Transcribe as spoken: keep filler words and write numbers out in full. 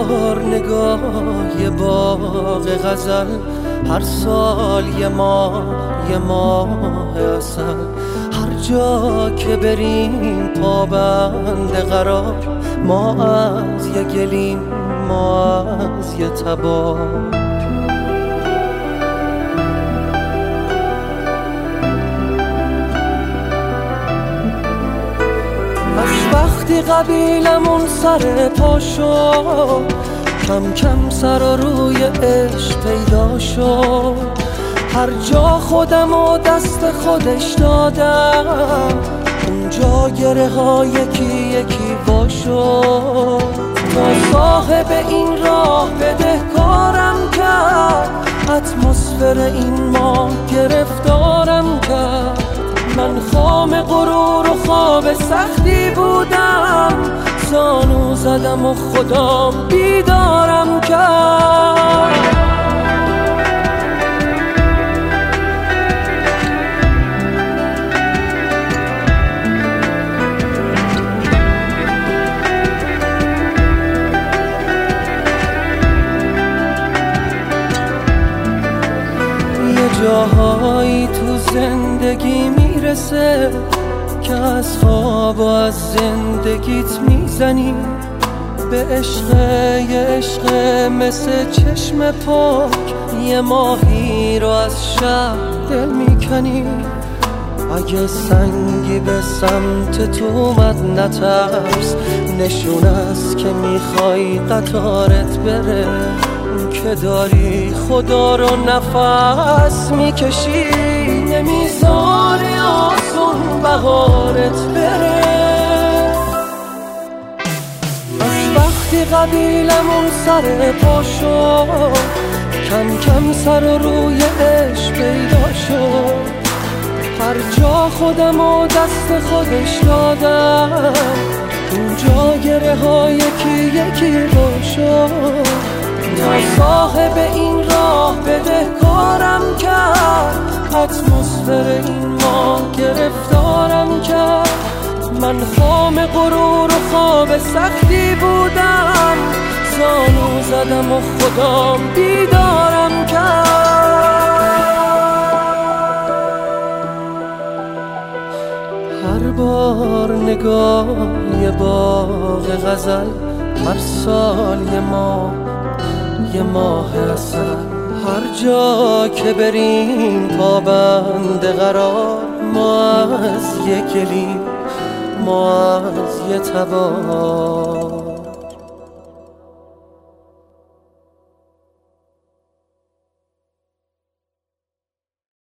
بار نگاه یه باغ غزل، هر سال یه ماه یه ماه اصل، هر جا که بریم پابند قرار، ما از یه گلیم ما از یه تبار. از وقتی قبیلمون سر پا شد، کم کم سر و روی عشق پیدا شد. هر جا خودم و دست خودش دادم، اونجا گره ها یکی یکی وا شد. تا صاحب این راه بدهکارم کرد، اتمسفر این ماه گرفتارم کرد. من خام غرور و خواب سختی بودم، زانو زدم و خدام بیدارم کرد. یه جاهایی تو زندگی میرسه که از خواب و از زندگیت میزنی به عشق. یه عشق مثل چشم پاک، یه ماهی رو از شب دل میکنی. اگه سنگی به سمت تو اومد نترس، نشون است که میخوای قطارت بره، که داری خدا رو نفس میکشی، نمیذاری آسون بهارت بره. از وقتی قبیلمون سر پا شد، کم کم سر و روی عشق پیدا شد. هر جا خودم و دست خودش دادم، اونجا گره ها یکی یکی با شد. تا صاحب این راه بدهکارم کرد، اتمسفر این ماه گرفتارم کرد. من خام غرور و خواب سختی بودم، زانو زدم و خدام بیدارم کرد. هر بار نگاه یه باغ غزل، هر سال یه ماه یه ماه اصل، هر جا که بریم پابند قرار، ما از یه گلیم ما از یه تبار.